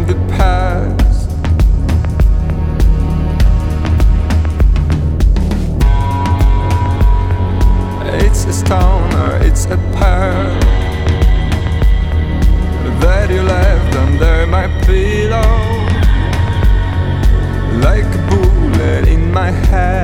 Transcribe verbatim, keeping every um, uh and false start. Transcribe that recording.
the past. It's a stone or it's a pearl that you left under my pillow, like a bullet in my head.